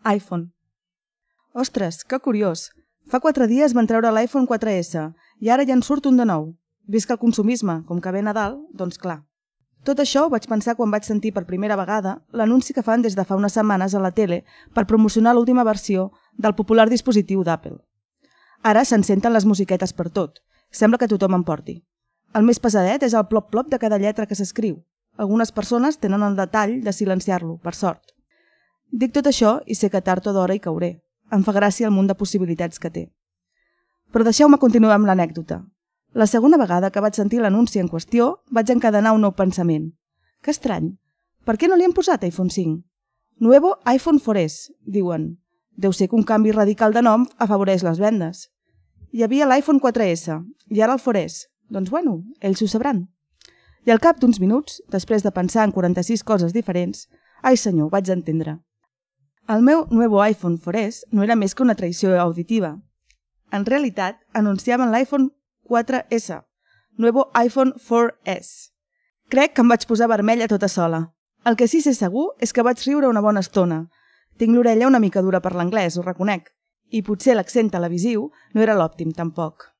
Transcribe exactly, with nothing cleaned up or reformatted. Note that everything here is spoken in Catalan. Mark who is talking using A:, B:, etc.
A: iPhone. Ostres, que curiós! Fa quatre dies van treure l'iPhone quatre essa i ara ja en surt un de nou. Visca el consumisme, com que ve Nadal, doncs clar. Tot això ho vaig pensar quan vaig sentir per primera vegada l'anunci que fan des de fa unes setmanes a la tele per promocionar l'última versió del popular dispositiu d'Apple. Ara se'n senten les musiquetes per tot. Sembla que tothom en porti. El més pesadet és el plop-plop de cada lletra que s'escriu. Algunes persones tenen el detall de silenciar-lo, per sort. Dic tot això i sé que tard o d'hora hi cauré. Em fa gràcia el munt de possibilitats que té. Però deixeu-me continuar amb l'anècdota. La segona vegada que vaig sentir l'anunci en qüestió, vaig encadenar un nou pensament. Que estrany. Per què no li han posat iPhone cinc? Nuevo iPhone quatre essa, diuen. Deu ser que un canvi radical de nom afavoreix les vendes. Hi havia l'iPhone quatre essa i ara el quatre essa. Doncs bueno, ells ho sabran. I al cap d'uns minuts, després de pensar en quaranta-sis coses diferents, ai senyor, vaig entendre. El meu Nuevo iPhone quatre essa no era més que una traïció auditiva. En realitat, anunciaven l'iPhone quatre essa, Nuevo iPhone quatre essa. Crec que em vaig posar vermella tota sola. El que sí sé segur és que vaig riure una bona estona. Tinc l'orella una mica dura per l'anglès, ho reconec, i potser l'accent televisiu no era l'òptim tampoc.